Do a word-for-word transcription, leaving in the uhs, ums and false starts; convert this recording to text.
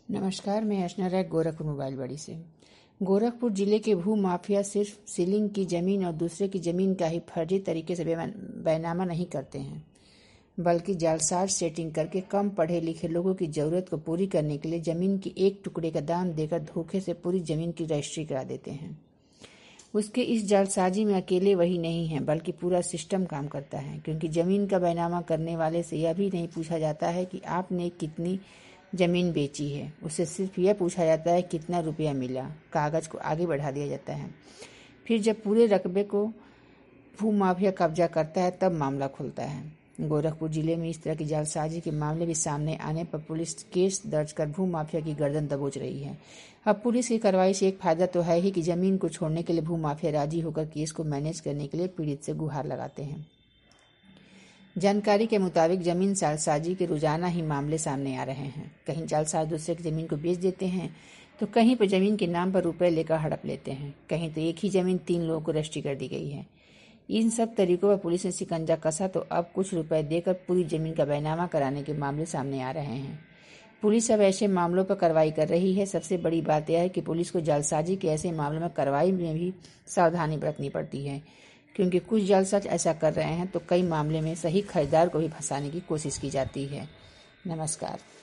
नमस्कार, मैं अर्चना राय गोरखपुर मोबाइल बड़ी से। गोरखपुर जिले के भू माफिया सिर्फ सीलिंग की जमीन और दूसरे की जमीन का ही फर्जी तरीके से बैनामा नहीं करते हैं, बल्कि जालसाज सेटिंग करके कम पढ़े लिखे लोगों की जरूरत को पूरी करने के लिए जमीन की एक टुकड़े का दाम देकर धोखे से पूरी जमीन की रजिस्ट्री करा देते हैं। उसके इस जालसाजी में अकेले वही नहीं है, बल्कि पूरा सिस्टम काम करता है, क्योंकि जमीन का बैनामा करने वाले से यह भी नहीं पूछा जाता है कि आपने कितनी जमीन बेची है। उससे सिर्फ यह पूछा जाता है कितना रुपया मिला। कागज को आगे बढ़ा दिया जाता है। फिर जब पूरे रकबे को भू माफिया कब्जा करता है तब मामला खुलता है। गोरखपुर जिले में इस तरह की जालसाजी के मामले भी सामने आने पर पुलिस केस दर्ज कर भू माफिया की गर्दन दबोच रही है। अब पुलिस की कार्रवाई से एक फायदा तो है ही कि जमीन को छोड़ने के लिए भू माफिया राजी होकर केस को मैनेज करने के लिए पीड़ित से गुहार लगाते हैं। जानकारी के मुताबिक जमीन जालसाजी के रोजाना ही मामले सामने आ रहे हैं। कहीं जालसाज दूसरे की जमीन को बेच देते हैं, तो कहीं पर जमीन के नाम पर रुपए लेकर हड़प लेते हैं। कहीं तो एक ही जमीन तीन लोगों को रजिस्ट्री कर दी गई है। इन सब तरीकों पर पुलिस ने शिकंजा कसा तो अब कुछ रुपए देकर पूरी जमीन का बैनामा कराने के मामले सामने आ रहे हैं। पुलिस अब ऐसे मामलों पर कार्रवाई कर रही है। सबसे बड़ी बात यह है कि पुलिस को जालसाजी के ऐसे मामलों में कार्रवाई में भी सावधानी बरतनी पड़ती है, क्योंकि कुछ जालसाज ऐसा कर रहे हैं तो कई मामले में सही खरीदार को भी फंसाने की कोशिश की जाती है। नमस्कार।